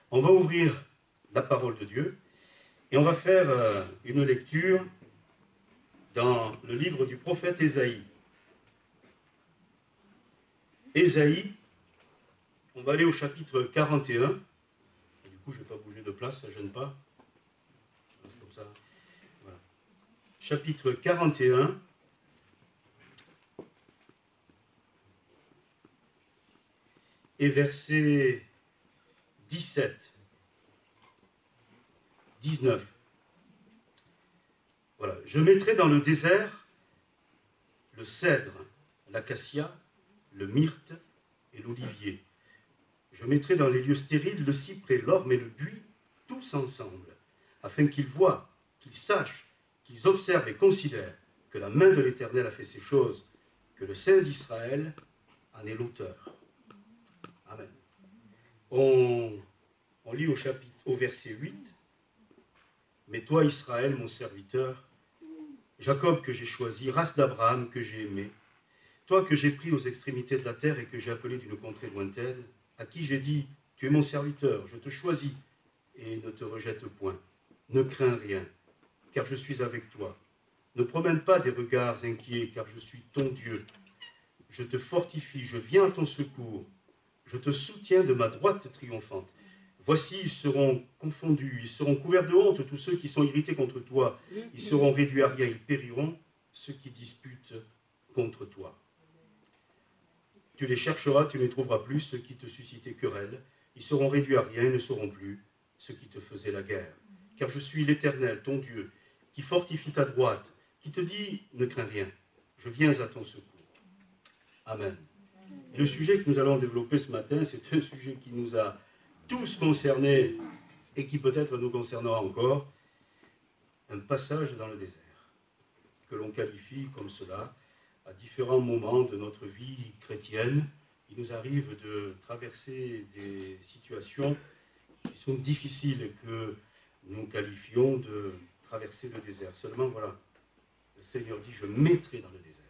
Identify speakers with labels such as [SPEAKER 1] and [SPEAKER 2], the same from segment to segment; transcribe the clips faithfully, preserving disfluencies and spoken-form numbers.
[SPEAKER 1] On va ouvrir la parole de Dieu et on va faire euh, une lecture dans le livre du prophète Ésaïe. Ésaïe, on va aller au chapitre quarante et un. Du coup, je ne vais pas bouger de place, ça ne gêne pas. C'est comme ça. Voilà. Chapitre quarante et un. Et verset dix-sept, dix-neuf. Voilà. Je mettrai dans le désert le cèdre, l'acacia, le myrte et l'olivier. Je mettrai dans les lieux stériles le cyprès, l'orme et le buis, tous ensemble, afin qu'ils voient, qu'ils sachent, qu'ils observent et considèrent que la main de l'Éternel a fait ces choses, que le Saint d'Israël en est l'auteur. Amen. On, on lit au chapitre, au verset huit. Mais toi, Israël, mon serviteur, Jacob que j'ai choisi, race d'Abraham que j'ai aimé, toi que j'ai pris aux extrémités de la terre et que j'ai appelé d'une contrée lointaine, à qui j'ai dit, tu es mon serviteur, je te choisis et ne te rejette point. Ne crains rien, car je suis avec toi. Ne promène pas des regards inquiets, car je suis ton Dieu. Je te fortifie, je viens à ton secours. Je te soutiens de ma droite triomphante. Voici, ils seront confondus, ils seront couverts de honte, tous ceux qui sont irrités contre toi. Ils seront réduits à rien, ils périront, ceux qui disputent contre toi. Tu les chercheras, tu ne les trouveras plus, ceux qui te suscitaient querelle. Ils seront réduits à rien, ils ne seront plus, ceux qui te faisaient la guerre. Car je suis l'Éternel, ton Dieu, qui fortifie ta droite, qui te dit, ne crains rien, je viens à ton secours. Amen. Et le sujet que nous allons développer ce matin, c'est un sujet qui nous a tous concernés et qui peut-être nous concernera encore, un passage dans le désert, que l'on qualifie comme cela. À différents moments de notre vie chrétienne, il nous arrive de traverser des situations qui sont difficiles et que nous qualifions de traverser le désert. Seulement, voilà, le Seigneur dit, je mettrai dans le désert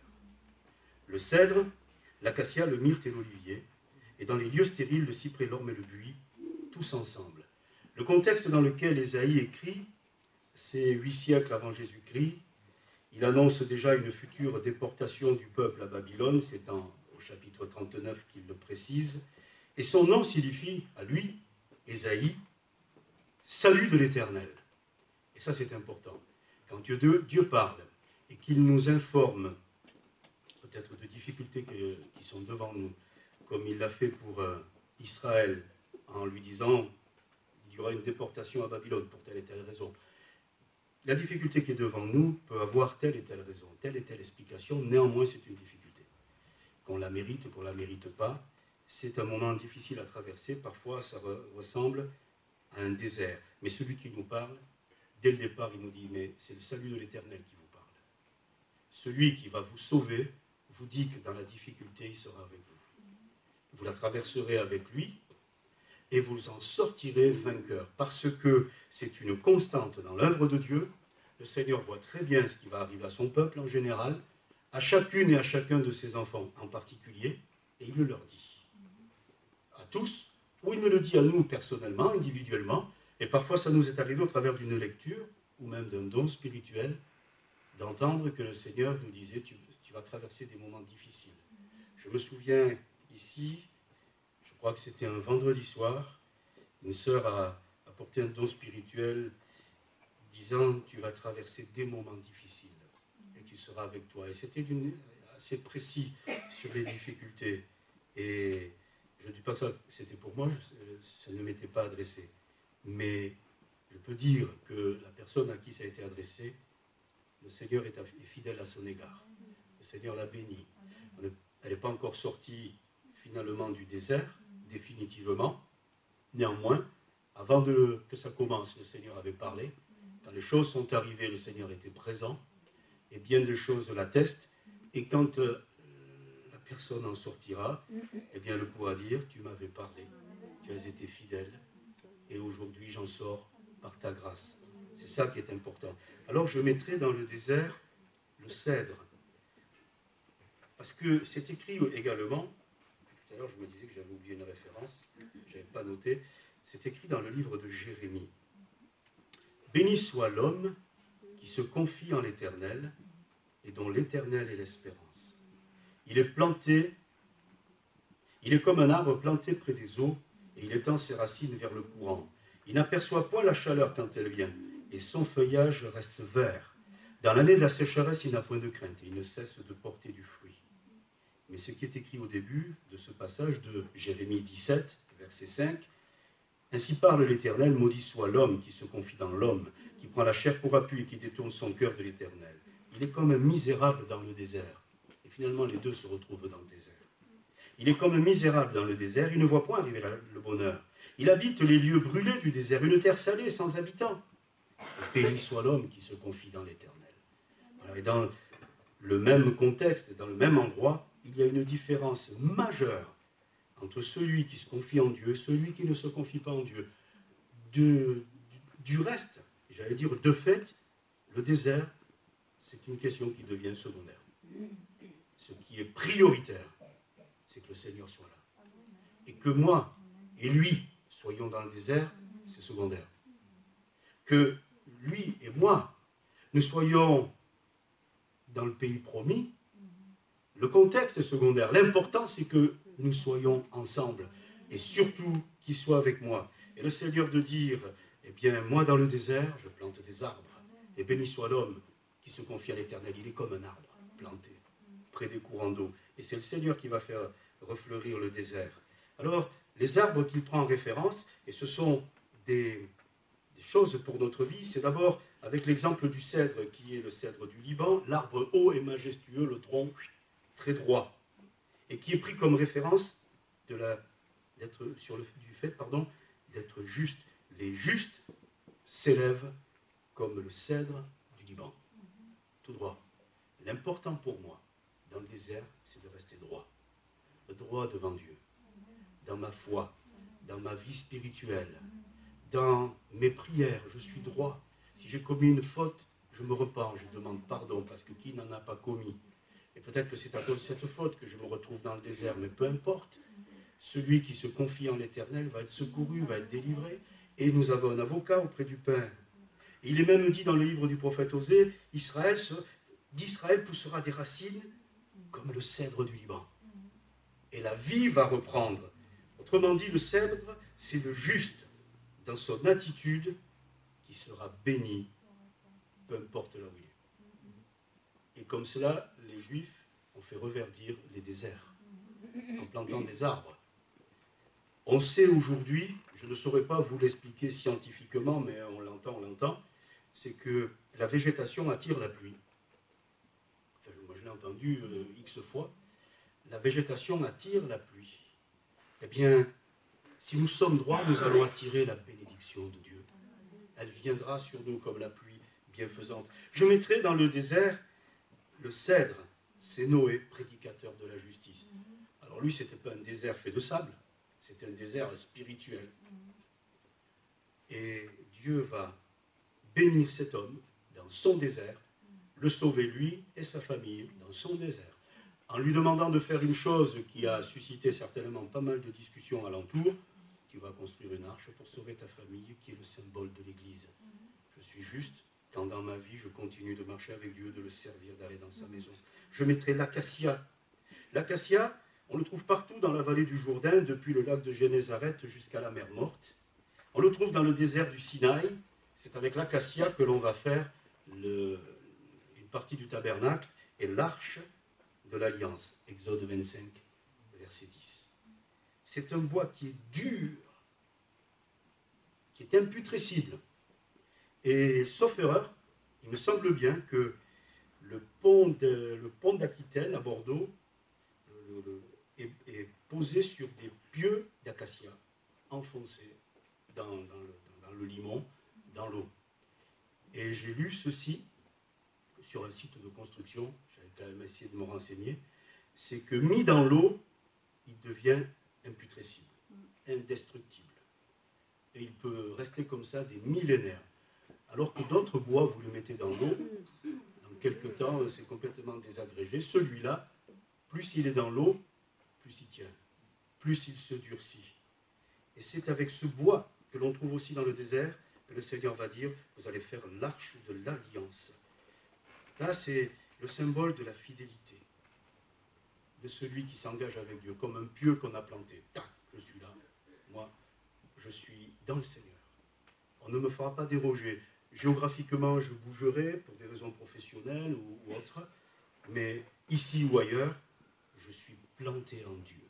[SPEAKER 1] le cèdre, l'acacia, le myrte et l'olivier, et dans les lieux stériles, le cyprès, l'orme et le buis, tous ensemble. Le contexte dans lequel Ésaïe écrit, c'est huit siècles avant Jésus-Christ. Il annonce déjà une future déportation du peuple à Babylone, c'est en, au chapitre trente-neuf qu'il le précise. Et son nom signifie, à lui, Ésaïe, salut de l'Éternel. Et ça, c'est important. Quand Dieu, Dieu parle et qu'il nous informe peut-être de difficultés que, qui sont devant nous, comme il l'a fait pour euh, Israël, en lui disant il y aura une déportation à Babylone pour telle et telle raison. La difficulté qui est devant nous peut avoir telle et telle raison, telle et telle explication, néanmoins c'est une difficulté. Qu'on la mérite, qu'on ne la mérite pas, c'est un moment difficile à traverser, parfois ça re ressemble à un désert. Mais celui qui nous parle, dès le départ, il nous dit, mais c'est le salut de l'Éternel qui vous parle. Celui qui va vous sauver vous dit que dans la difficulté, il sera avec vous. Vous la traverserez avec lui et vous en sortirez vainqueur. Parce que c'est une constante dans l'œuvre de Dieu. Le Seigneur voit très bien ce qui va arriver à son peuple en général, à chacune et à chacun de ses enfants en particulier, et il le leur dit. À tous, ou il me le dit à nous personnellement, individuellement, et parfois ça nous est arrivé au travers d'une lecture, ou même d'un don spirituel, d'entendre que le Seigneur nous disait, tu, tu vas traverser des moments difficiles. Je me souviens ici, je crois que c'était un vendredi soir, une sœur a apporté un don spirituel disant, tu vas traverser des moments difficiles et tu seras avec toi. Et c'était assez précis sur les difficultés. Et je ne dis pas que ça, c'était pour moi, ça ne m'était pas adressé. Mais je peux dire que la personne à qui ça a été adressé, le Seigneur est fidèle à son égard. Le Seigneur l'a bénie. Elle n'est pas encore sortie finalement du désert, définitivement. Néanmoins, avant de, que ça commence, le Seigneur avait parlé. Quand les choses sont arrivées, le Seigneur était présent. Et bien de choses l'attestent. Et quand euh, la personne en sortira, eh bien, elle pourra dire, tu m'avais parlé, tu as été fidèle. Et aujourd'hui, j'en sors par ta grâce. C'est ça qui est important. Alors, je mettrai dans le désert le cèdre. Parce que c'est écrit également, tout à l'heure je me disais que j'avais oublié une référence, je n'avais pas noté, C'est écrit dans le livre de Jérémie. « Béni soit l'homme qui se confie en l'Éternel et dont l'Éternel est l'espérance. Il est planté, il est comme un arbre planté près des eaux et il étend ses racines vers le courant. Il n'aperçoit point la chaleur quand elle vient et son feuillage reste vert. Dans l'année de la sécheresse, il n'a point de crainte et il ne cesse de porter du fruit. » Mais ce qui est écrit au début de ce passage de Jérémie dix-sept, verset cinq, « Ainsi parle l'Éternel, maudit soit l'homme qui se confie dans l'homme, qui prend la chair pour appui et qui détourne son cœur de l'Éternel. Il est comme un misérable dans le désert. » Et finalement, les deux se retrouvent dans le désert. Il est comme un misérable dans le désert, il ne voit point arriver le bonheur. Il habite les lieux brûlés du désert, une terre salée sans habitants. Béni soit l'homme qui se confie dans l'Éternel. Voilà, et dans le même contexte, dans le même endroit, il y a une différence majeure entre celui qui se confie en Dieu et celui qui ne se confie pas en Dieu. De, du reste, j'allais dire de fait, le désert, c'est une question qui devient secondaire. Ce qui est prioritaire, c'est que le Seigneur soit là. Et que moi et lui soyons dans le désert, c'est secondaire. Que lui et moi, nous soyons dans le pays promis, le contexte est secondaire. L'important, c'est que nous soyons ensemble. Et surtout, qu'il soit avec moi. Et le Seigneur de dire, eh bien, moi dans le désert, je plante des arbres. Et béni soit l'homme qui se confie à l'Éternel. Il est comme un arbre planté près des courants d'eau. Et c'est le Seigneur qui va faire refleurir le désert. Alors, les arbres qu'il prend en référence, et ce sont des, des choses pour notre vie, c'est d'abord avec l'exemple du cèdre, qui est le cèdre du Liban, l'arbre haut et majestueux, le tronc très droit, et qui est pris comme référence de la, d'être, sur le, du fait pardon, d'être juste. Les justes s'élèvent comme le cèdre du Liban, tout droit. L'important pour moi, dans le désert, c'est de rester droit. Droit devant Dieu, dans ma foi, dans ma vie spirituelle, dans mes prières, je suis droit. Si j'ai commis une faute, je me repens, je demande pardon, parce que qui n'en a pas commis? Et peut-être que c'est à cause de cette faute que je me retrouve dans le désert, mais peu importe. Celui qui se confie en l'Éternel va être secouru, va être délivré, et nous avons un avocat auprès du Père. Et il est même dit dans le livre du prophète Osée, Israël, d'Israël poussera des racines comme le cèdre du Liban. Et la vie va reprendre. Autrement dit, le cèdre, c'est le juste dans son attitude qui sera béni, peu importe là où il est. Et comme cela, les Juifs ont fait reverdir les déserts en plantant des arbres. On sait aujourd'hui, je ne saurais pas vous l'expliquer scientifiquement, mais on l'entend, on l'entend, c'est que la végétation attire la pluie. Enfin, moi je l'ai entendu euh, X fois. La végétation attire la pluie. Eh bien, si nous sommes droits, nous allons attirer la bénédiction de Dieu. Elle viendra sur nous comme la pluie bienfaisante. Je mettrai dans le désert le cèdre, c'est Noé, prédicateur de la justice. Alors lui, ce n'était pas un désert fait de sable, c'était un désert spirituel. Et Dieu va bénir cet homme dans son désert, le sauver lui et sa famille dans son désert, en lui demandant de faire une chose qui a suscité certainement pas mal de discussions alentour. Tu vas construire une arche pour sauver ta famille, qui est le symbole de l'Église. Je suis juste quand dans ma vie, je continue de marcher avec Dieu, de le servir, d'aller dans sa maison. Je mettrai l'acacia. L'acacia, on le trouve partout dans la vallée du Jourdain, depuis le lac de Génézareth jusqu'à la mer Morte. On le trouve dans le désert du Sinaï. C'est avec l'acacia que l'on va faire le, une partie du tabernacle et l'arche de l'Alliance. Exode vingt-cinq, verset dix. C'est un bois qui est dur, qui est imputrescible. Et sauf erreur, il me semble bien que le pont de, le pont d'Aquitaine à Bordeaux le, le, est, est posé sur des pieux d'acacia enfoncés dans, dans, le, dans le limon, dans l'eau. Et j'ai lu ceci sur un site de construction, j'avais quand même essayé de me renseigner, c'est que mis dans l'eau, il devient imputrescible, indestructible. Et il peut rester comme ça des millénaires. Alors que d'autres bois, vous le mettez dans l'eau, dans quelques temps, c'est complètement désagrégé. Celui-là, plus il est dans l'eau, plus il tient, plus il se durcit. Et c'est avec ce bois que l'on trouve aussi dans le désert, que le Seigneur va dire, vous allez faire l'arche de l'alliance. Là, c'est le symbole de la fidélité, de celui qui s'engage avec Dieu, comme un pieu qu'on a planté. Tac, je suis là, moi, je suis dans le Seigneur. On ne me fera pas déroger. Géographiquement, je bougerai pour des raisons professionnelles ou, ou autres, mais ici ou ailleurs, je suis planté en Dieu.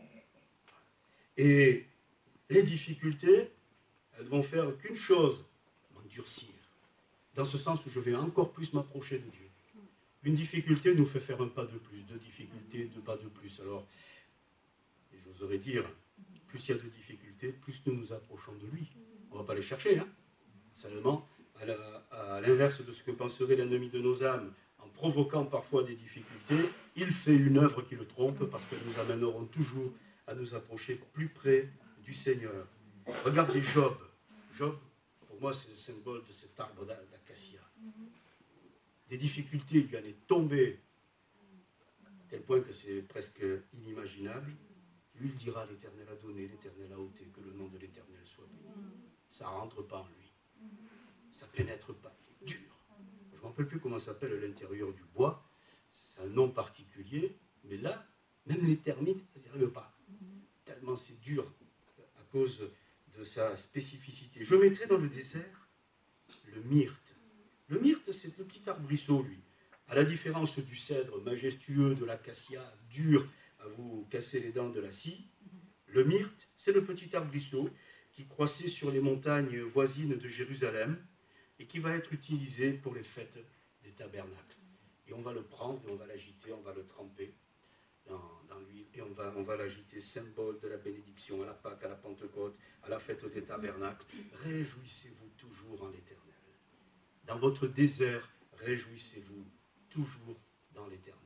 [SPEAKER 1] Et les difficultés, elles vont faire qu'une chose, m'endurcir. Dans ce sens où je vais encore plus m'approcher de Dieu. Une difficulté nous fait faire un pas de plus, deux difficultés, deux pas de plus. Alors, j'oserais dire, plus il y a de difficultés, plus nous nous approchons de lui. On ne va pas les chercher, hein. Seulement, à l'inverse de ce que penserait l'ennemi de nos âmes, en provoquant parfois des difficultés, il fait une œuvre qui le trompe parce qu'elles nous amèneront toujours à nous approcher plus près du Seigneur. Regardez Job. Job, pour moi, c'est le symbole de cet arbre d'acacia. Des difficultés lui en est tombé, à tel point que c'est presque inimaginable. Lui, il dira, l'Éternel a donné, l'Éternel a ôté, que le nom de l'Éternel soit béni. Ça ne rentre pas en lui. Ça ne pénètre pas, il est dur. Je ne me rappelle plus comment s'appelle l'intérieur du bois. C'est un nom particulier, mais là, même les termites n'y arrivent pas. Tellement c'est dur à cause de sa spécificité. Je mettrai dans le désert le myrte. Le myrte, c'est le petit arbrisseau, lui. À la différence du cèdre majestueux, de l'acacia, dur à vous casser les dents de la scie, le myrte, c'est le petit arbrisseau qui croissait sur les montagnes voisines de Jérusalem et qui va être utilisé pour les fêtes des tabernacles. Et on va le prendre et on va l'agiter, on va le tremper dans, dans l'huile et on va, on va l'agiter, symbole de la bénédiction à la Pâque, à la Pentecôte, à la fête des tabernacles. Réjouissez-vous toujours en l'Éternel. Dans votre désert, réjouissez-vous toujours dans l'Éternel.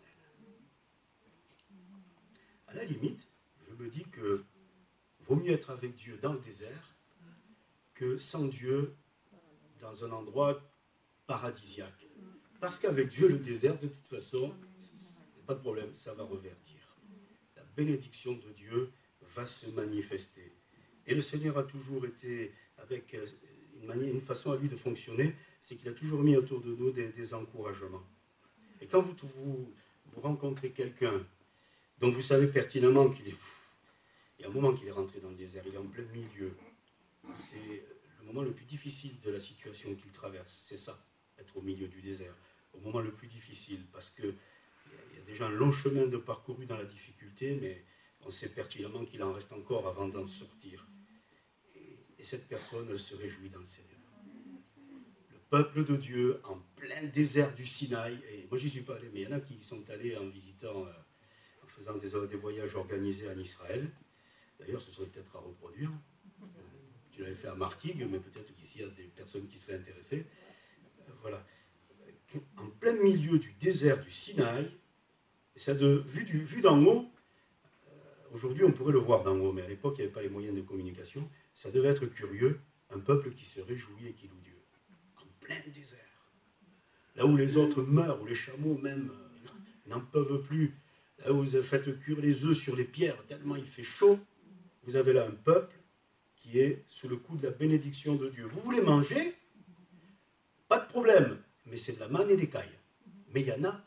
[SPEAKER 1] À la limite, je me dis que vaut mieux être avec Dieu dans le désert que sans Dieu dans un endroit paradisiaque. Parce qu'avec Dieu, le désert, de toute façon, pas de problème, ça va reverdir. La bénédiction de Dieu va se manifester. Et le Seigneur a toujours été, avec une, manière, une façon à lui de fonctionner, c'est qu'il a toujours mis autour de nous des, des encouragements. Et quand vous, vous, vous rencontrez quelqu'un dont vous savez pertinemment qu'il est... Il y a un moment qu'il est rentré dans le désert, il est en plein milieu. C'est le moment le plus difficile de la situation qu'il traverse, c'est ça, être au milieu du désert. Au moment le plus difficile, parce qu'il y, y a déjà un long chemin de parcouru dans la difficulté, mais on sait pertinemment qu'il en reste encore avant d'en sortir. Et, et cette personne, elle se réjouit dans le Seigneur. Le peuple de Dieu, en plein désert du Sinaï, et moi j'y suis pas allé, mais il y en a qui sont allés en visitant, euh, en faisant des, des voyages organisés en Israël. D'ailleurs, ce serait peut-être à reproduire. Tu l'avais fait à Martigues, mais peut-être qu'ici, il y a des personnes qui seraient intéressées. Euh, voilà. En plein milieu du désert du Sinaï, ça de, vu, du, vu d'en haut, euh, aujourd'hui on pourrait le voir d'en haut, mais à l'époque il n'y avait pas les moyens de communication, ça devait être curieux, un peuple qui se réjouit et qui loue Dieu. En plein désert. Là où les autres meurent, où les chameaux même euh, n'en peuvent plus, là où vous faites cuire les œufs sur les pierres, tellement il fait chaud, vous avez là un peuple qui est sous le coup de la bénédiction de Dieu. Vous voulez manger? Pas de problème, mais c'est de la manne et des cailles. Mais il y en a.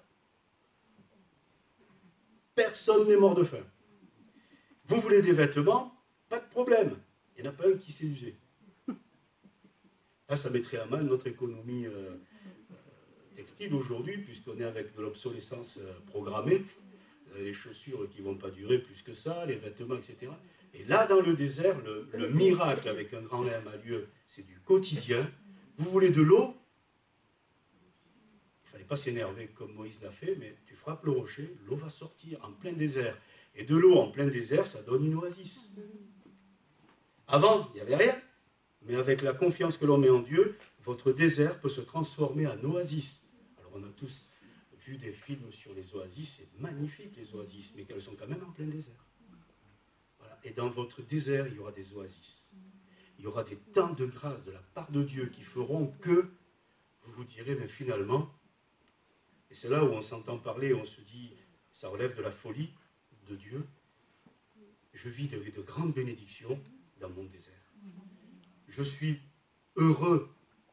[SPEAKER 1] Personne n'est mort de faim. Vous voulez des vêtements? Pas de problème. Il n'y en a pas un qui s'est usé. Là, ça mettrait à mal notre économie euh, textile aujourd'hui, puisqu'on est avec de l'obsolescence euh, programmée. Les chaussures qui ne vont pas durer plus que ça, les vêtements, et cetera. Et là, dans le désert, le, le miracle avec un grand M a lieu, c'est du quotidien. Vous voulez de l'eau? Il ne fallait pas s'énerver comme Moïse l'a fait, mais tu frappes le rocher, l'eau va sortir en plein désert. Et de l'eau en plein désert, ça donne une oasis. Avant, il n'y avait rien. Mais avec la confiance que l'on met en Dieu, votre désert peut se transformer en oasis. Alors on a tous vu des films sur les oasis, c'est magnifique les oasis, mais qu'elles sont quand même en plein désert. Voilà. Et dans votre désert, il y aura des oasis. Il y aura des temps de grâce de la part de Dieu qui feront que vous vous direz, mais finalement, et c'est là où on s'entend parler, on se dit, ça relève de la folie de Dieu, je vis de, de grandes bénédictions dans mon désert. je suis heureux,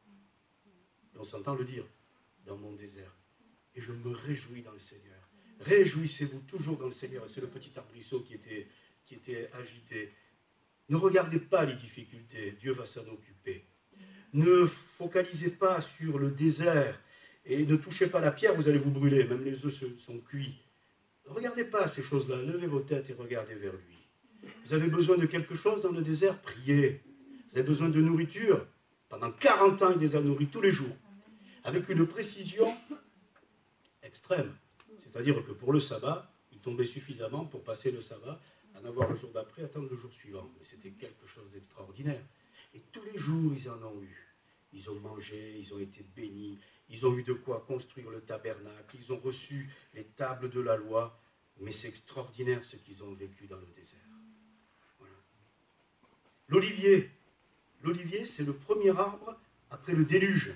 [SPEAKER 1] on s'entend le dire, dans mon désert. Et je me réjouis dans le Seigneur. Réjouissez-vous toujours dans le Seigneur. C'est le petit arbrisseau qui était, qui était agité. Ne regardez pas les difficultés, Dieu va s'en occuper. Ne focalisez pas sur le désert et ne touchez pas la pierre, vous allez vous brûler, même les œufs sont cuits. Ne regardez pas ces choses-là, levez vos têtes et regardez vers lui. Vous avez besoin de quelque chose dans le désert, priez. Vous avez besoin de nourriture. Pendant quarante ans, il les a nourris tous les jours, avec une précision extrême. C'est-à-dire que pour le sabbat, il tombait suffisamment pour passer le sabbat, en avoir le jour d'après, attendre le jour suivant. Mais c'était quelque chose d'extraordinaire. Et tous les jours, ils en ont eu. Ils ont mangé, ils ont été bénis, ils ont eu de quoi construire le tabernacle, ils ont reçu les tables de la loi. Mais c'est extraordinaire ce qu'ils ont vécu dans le désert. Voilà. L'olivier. L'olivier, c'est le premier arbre après le déluge.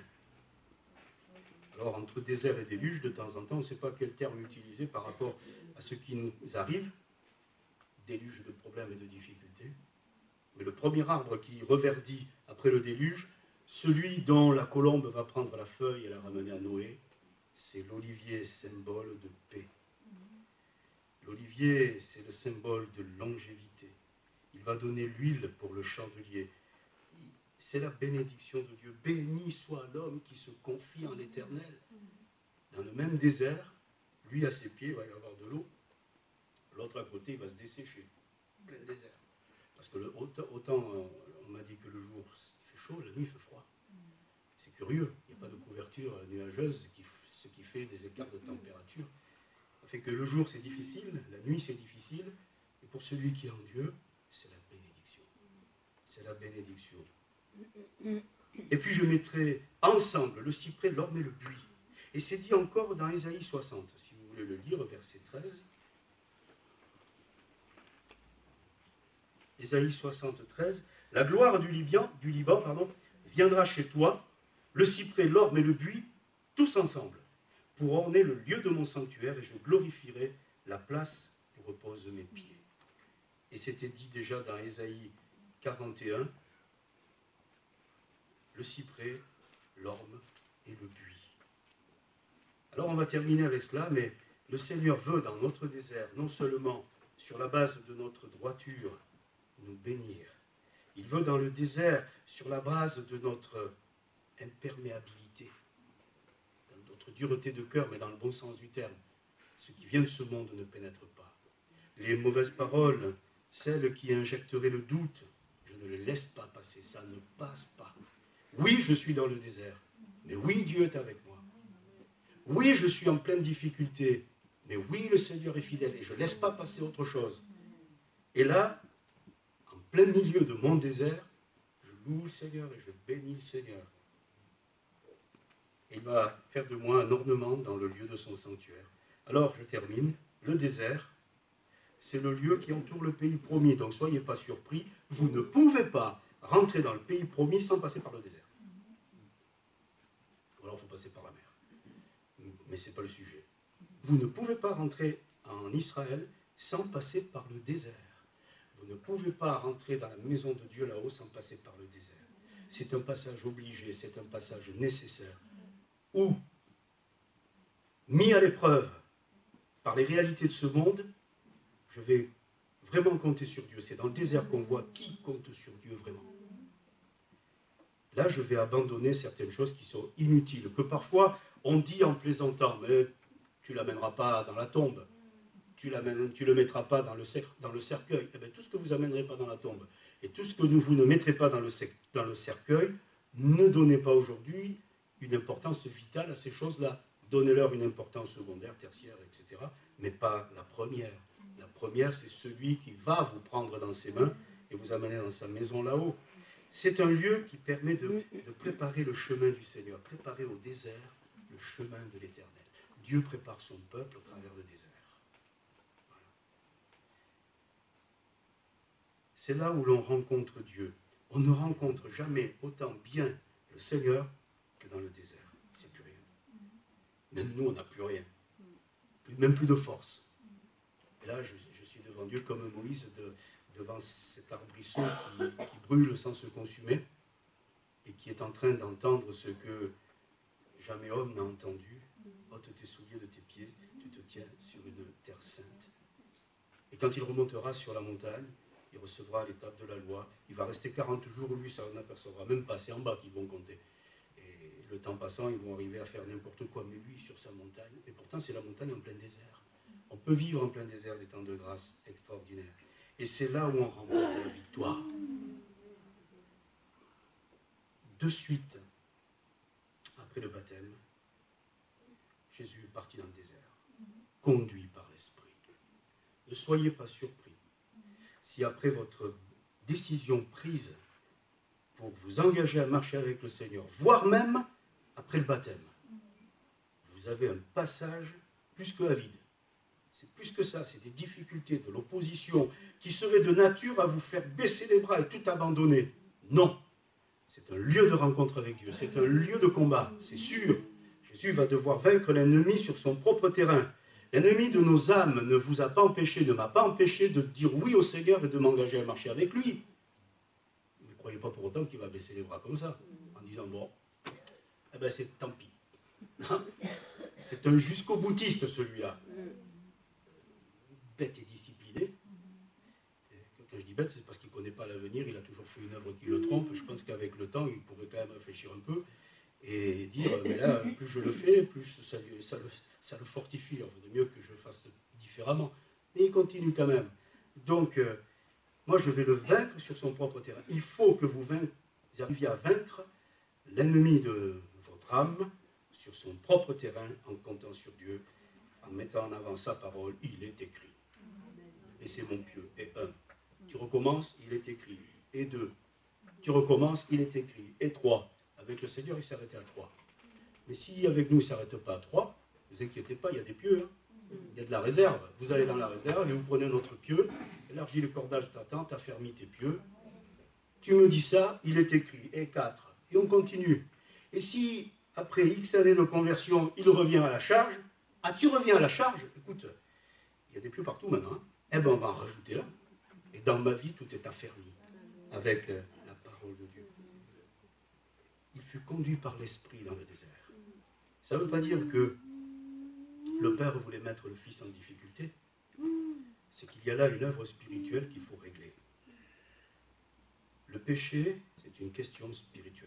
[SPEAKER 1] Alors, entre désert et déluge, de temps en temps, on ne sait pas quel terme utiliser par rapport à ce qui nous arrive. Déluge de problèmes et de difficultés. Mais le premier arbre qui reverdit après le déluge, celui dont la colombe va prendre la feuille et la ramener à Noé, c'est l'olivier, symbole de paix. L'olivier, c'est le symbole de longévité. Il va donner l'huile pour le chandelier. C'est la bénédiction de Dieu. Béni soit l'homme qui se confie en l'Éternel. Dans le même désert, lui à ses pieds, il va y avoir de l'eau. L'autre à côté, il va se dessécher. Plein désert. Parce que le, autant, autant on m'a dit que le jour il fait chaud, la nuit il fait froid. C'est curieux. Il n'y a pas de couverture nuageuse, qui, ce qui fait des écarts de température. Ça fait que le jour c'est difficile, la nuit c'est difficile. Et pour celui qui est en Dieu, c'est la bénédiction. C'est la bénédiction. Et puis je mettrai ensemble le cyprès, l'orme et le buis. Et c'est dit encore dans Ésaïe soixante, si vous voulez le lire, verset treize. Ésaïe soixante, treize. La gloire du Liban, du Liban pardon, viendra chez toi, le cyprès, l'orme et le buis, tous ensemble, pour orner le lieu de mon sanctuaire, et je glorifierai la place où reposent mes pieds. Et c'était dit déjà dans Ésaïe quarante et un, le cyprès, l'orme et le buis. Alors on va terminer avec cela, mais le Seigneur veut dans notre désert, non seulement sur la base de notre droiture, nous bénir. Il veut dans le désert, sur la base de notre imperméabilité, de notre dureté de cœur, mais dans le bon sens du terme. Ce qui vient de ce monde ne pénètre pas. Les mauvaises paroles, celles qui injecteraient le doute, je ne les laisse pas passer, ça ne passe pas. Oui, je suis dans le désert, mais oui, Dieu est avec moi. Oui, je suis en pleine difficulté, mais oui, le Seigneur est fidèle, et je ne laisse pas passer autre chose. Et là, en plein milieu de mon désert, je loue le Seigneur et je bénis le Seigneur. Et il va faire de moi un ornement dans le lieu de son sanctuaire. Alors, je termine. Le désert, c'est le lieu qui entoure le pays promis. Donc, soyez pas surpris, vous ne pouvez pas rentrer dans le pays promis sans passer par le désert. Ou alors, il faut passer par la mer. Mais ce n'est pas le sujet. Vous ne pouvez pas rentrer en Israël sans passer par le désert. Vous ne pouvez pas rentrer dans la maison de Dieu là-haut sans passer par le désert. C'est un passage obligé, c'est un passage nécessaire. Où, mis à l'épreuve par les réalités de ce monde, je vais vraiment compter sur Dieu. C'est dans le désert qu'on voit qui compte sur Dieu vraiment. Là, je vais abandonner certaines choses qui sont inutiles, que parfois on dit en plaisantant, mais tu ne l'amèneras pas dans la tombe. Tu ne tu le mettras pas dans le, dans le cercueil. Eh bien, tout ce que vous n'amènerez pas dans la tombe et tout ce que vous ne mettrez pas dans le, dans le cercueil, ne donnez pas aujourd'hui une importance vitale à ces choses-là. Donnez-leur une importance secondaire, tertiaire, et cetera, mais pas la première. La première, c'est celui qui va vous prendre dans ses mains et vous amener dans sa maison là-haut. C'est un lieu qui permet de, de préparer le chemin du Seigneur, préparer au désert le chemin de l'Éternel. Dieu prépare son peuple au travers du désert. C'est là où l'on rencontre Dieu. On ne rencontre jamais autant bien le Seigneur que dans le désert. C'est plus rien. Même nous, on n'a plus rien. Même plus de force. Et là, je, je suis devant Dieu comme Moïse de, devant cet arbrisseau qui, qui brûle sans se consumer. et qui est en train d'entendre ce que jamais homme n'a entendu. Ôte tes souliers de tes pieds, tu te tiens sur une terre sainte. Et quand il remontera sur la montagne, il recevra l'étape de la loi. Il va rester quarante jours, lui, ça n'apercevra même pas. C'est en bas qu'ils vont compter. Et le temps passant, ils vont arriver à faire n'importe quoi, mais lui, sur sa montagne. Et pourtant, c'est la montagne en plein désert. On peut vivre en plein désert des temps de grâce extraordinaires. Et c'est là où on remporte la victoire. De suite, après le baptême, Jésus est parti dans le désert, conduit par l'Esprit. Ne soyez pas surpris si après votre décision prise pour vous engager à marcher avec le Seigneur, voire même après le baptême, vous avez un passage plus que avide. C'est plus que ça, c'est des difficultés, de l'opposition, qui seraient de nature à vous faire baisser les bras et tout abandonner. Non, c'est un lieu de rencontre avec Dieu, c'est un lieu de combat, c'est sûr. Jésus va devoir vaincre l'ennemi sur son propre terrain. L'ennemi de nos âmes ne vous a pas empêché, ne m'a pas empêché de dire oui au Seigneur et de m'engager à marcher avec lui. Ne croyez pas pour autant qu'il va baisser les bras comme ça, en disant bon, eh ben c'est tant pis. C'est un jusqu'au boutiste celui-là. Bête et discipliné. Quand je dis bête, c'est parce qu'il ne connaît pas l'avenir, il a toujours fait une œuvre qui le trompe. Je pense qu'avec le temps, il pourrait quand même réfléchir un peu et dire, mais là, plus je le fais, plus ça, ça, le, ça le fortifie. Il vaut mieux que je fasse différemment. Mais il continue quand même. Donc, euh, moi, je vais le vaincre sur son propre terrain. Il faut que vous, vaincre, vous arriviez à vaincre l'ennemi de votre âme sur son propre terrain en comptant sur Dieu, en mettant en avant sa parole. Il est écrit. Et c'est mon pieux. Et un. Tu recommences, il est écrit. Et deux. Tu recommences, il est écrit. Et trois. Avec le Seigneur, il s'arrêtait à trois. Mais si avec nous, il ne s'arrête pas à trois, ne vous inquiétez pas, il y a des pieux. Hein. Il y a de la réserve. Vous allez dans la réserve et vous prenez un autre pieu, élargis le cordage de ta tente, affermis tes pieux. Tu me dis ça, il est écrit. Et quatre. Et on continue. Et si, après X années de conversion, il revient à la charge, ah, tu reviens à la charge, écoute, il y a des pieux partout maintenant, hein. Eh bien, on va en rajouter un. Et dans ma vie, tout est affermi avec euh, la parole de Dieu. Il fut conduit par l'Esprit dans le désert. Ça ne veut pas dire que le Père voulait mettre le Fils en difficulté. C'est qu'il y a là une œuvre spirituelle qu'il faut régler. Le péché, c'est une question spirituelle.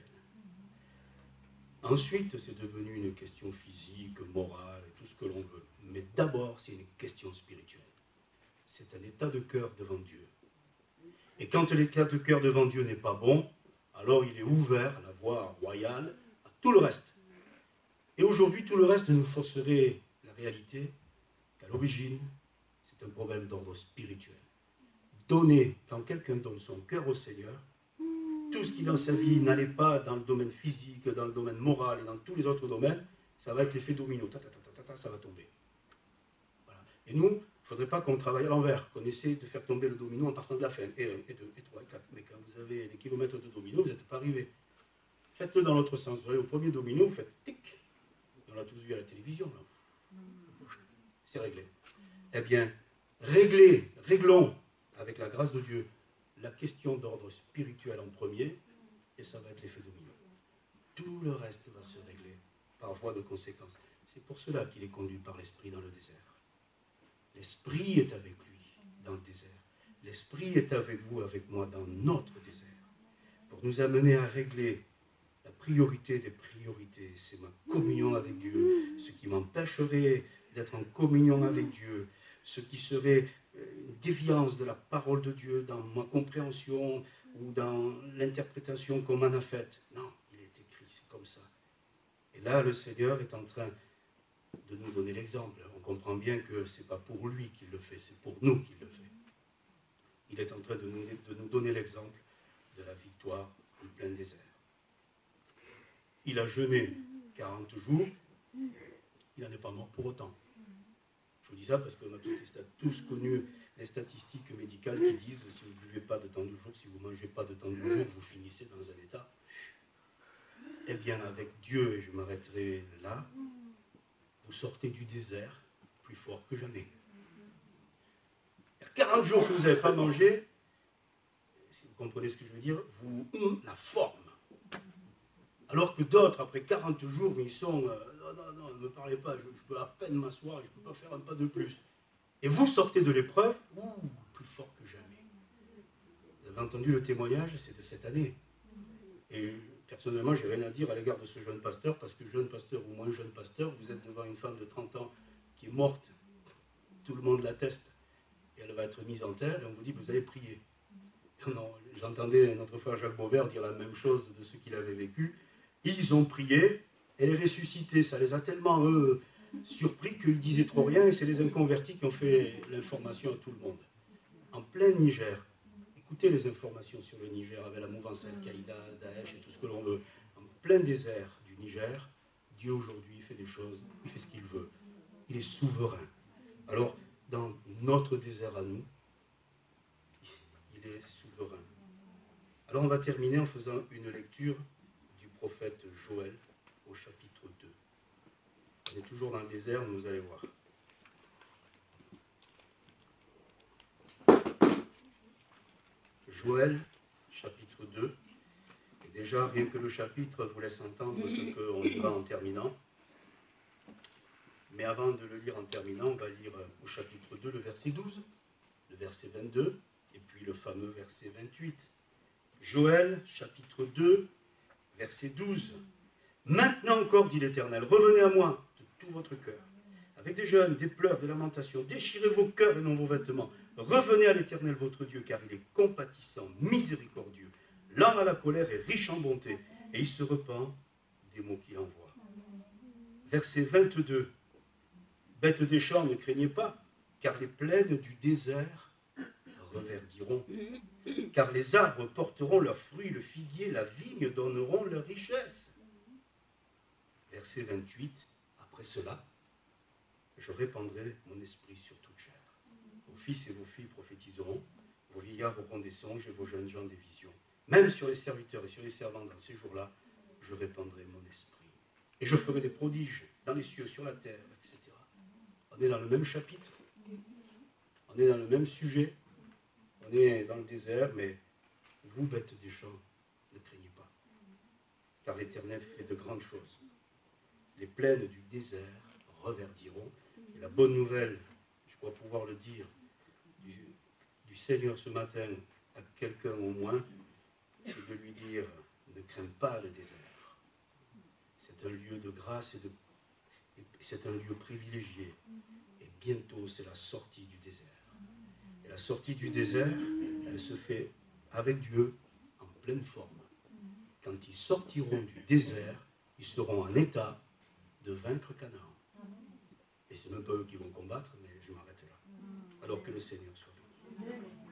[SPEAKER 1] Ensuite, c'est devenu une question physique, morale, et tout ce que l'on veut. Mais d'abord, c'est une question spirituelle. C'est un état de cœur devant Dieu. Et quand l'état de cœur devant Dieu n'est pas bon, alors il est ouvert à la voie royale, à tout le reste. Et aujourd'hui, tout le reste nous fausserait la réalité qu'à l'origine, c'est un problème d'ordre spirituel. Donner, quand quelqu'un donne son cœur au Seigneur, tout ce qui dans sa vie n'allait pas dans le domaine physique, dans le domaine moral et dans tous les autres domaines, ça va être l'effet domino, ta, ta, ta, ta, ta, ta, ça va tomber. Voilà. Et nous, il ne faudrait pas qu'on travaille à l'envers, qu'on essaie de faire tomber le domino en partant de la fin, et un, et deux, et trois, et quatre. Mais quand vous avez des kilomètres de domino, vous n'êtes pas arrivé. Faites-le dans l'autre sens. Vous allez au premier domino, vous faites tic. On l'a tous vu à la télévision. C'est réglé. Eh bien, réglez, réglons, avec la grâce de Dieu, la question d'ordre spirituel en premier, et ça va être l'effet domino. Tout le reste va se régler par voie de conséquence. C'est pour cela qu'il est conduit par l'Esprit dans le désert. L'Esprit est avec lui dans le désert. L'Esprit est avec vous, avec moi, dans notre désert, pour nous amener à régler la priorité des priorités. C'est ma communion avec Dieu. Ce qui m'empêcherait d'être en communion avec Dieu, ce qui serait une déviance de la parole de Dieu dans ma compréhension ou dans l'interprétation qu'on m'en a faite. Non, il est écrit, c'est comme ça. Et là, le Seigneur est en train de nous donner l'exemple. On comprend bien que ce n'est pas pour lui qu'il le fait, c'est pour nous qu'il le fait. Il est en train de nous, de nous donner l'exemple de la victoire en plein désert. Il a jeûné quarante jours, il n'en est pas mort pour autant. Je vous dis ça parce qu'on a tous, tous connu les statistiques médicales qui disent si vous ne buvez pas de temps de jour, si vous ne mangez pas de temps de jour, vous finissez dans un état. Eh bien, avec Dieu, et je m'arrêterai là, vous sortez du désert plus fort que jamais. Il y a quarante jours que vous n'avez pas mangé, si vous comprenez ce que je veux dire, vous, la forme, Alors que d'autres, après quarante jours, mais ils sont, euh, non, non, non, ne me parlez pas, je, je peux à peine m'asseoir, je ne peux pas faire un pas de plus. Et vous sortez de l'épreuve, plus fort que jamais. Vous avez entendu le témoignage, c'est de cette année. Et personnellement, je n'ai rien à dire à l'égard de ce jeune pasteur, parce que jeune pasteur ou moins jeune pasteur, vous êtes devant une femme de trente ans qui est morte, tout le monde l'atteste, et elle va être mise en terre, et on vous dit, vous allez prier. J'entendais notre frère Jacques Beauvert dire la même chose de ce qu'il avait vécu. Ils ont prié, elle est ressuscitée. Ça les a tellement, eux, surpris qu'ils disaient trop rien, et c'est les inconvertis qui ont fait l'information à tout le monde. En plein Niger, écoutez les informations sur le Niger, avec la mouvance Al-Qaïda, Daesh et tout ce que l'on veut. En plein désert du Niger, Dieu aujourd'hui fait des choses, il fait ce qu'il veut. Il est souverain. Alors, dans notre désert à nous, il est souverain. Alors on va terminer en faisant une lecture du prophète Joël au chapitre deux. On est toujours dans le désert, vous allez voir. Joël, chapitre deux. Et déjà, rien que le chapitre vous laisse entendre ce qu'on lira en terminant. Mais avant de le lire en terminant, on va lire au chapitre deux le verset douze, le verset vingt-deux, et puis le fameux verset vingt-huit. Joël, chapitre deux, verset douze. Maintenant encore, dit l'Éternel, revenez à moi de tout votre cœur, avec des jeûnes, des pleurs, des lamentations, déchirez vos cœurs et non vos vêtements. Revenez à l'Éternel votre Dieu, car il est compatissant, miséricordieux, lent à la colère et riche en bonté, et il se repent des maux qu'il envoie. Verset vingt-deux. Bêtes des champs, ne craignez pas, car les plaines du désert reverdiront. Car les arbres porteront leurs fruits, le figuier, la vigne donneront leur richesse. Verset vingt-huit. Après cela, je répandrai mon esprit sur toute chair. Vos fils et vos filles prophétiseront, vos vieillards auront des songes et vos jeunes gens des visions. Même sur les serviteurs et sur les servantes dans ces jours-là, je répandrai mon esprit. Et je ferai des prodiges dans les cieux, sur la terre, et cetera. On est dans le même chapitre, on est dans le même sujet, on est dans le désert, mais vous, bêtes des champs, ne craignez pas, car l'Éternel fait de grandes choses. Les plaines du désert reverdiront. Et la bonne nouvelle, je crois pouvoir le dire, du, du Seigneur ce matin à quelqu'un au moins, c'est de lui dire, ne crains pas le désert. C'est un lieu de grâce et de, c'est un lieu privilégié. Et bientôt, c'est la sortie du désert. Et la sortie du désert, elle se fait avec Dieu en pleine forme. Quand ils sortiront du désert, ils seront en état de vaincre Canaan. Et c'est même pas eux qui vont combattre, mais je m'arrête là. Alors que le Seigneur soit béni.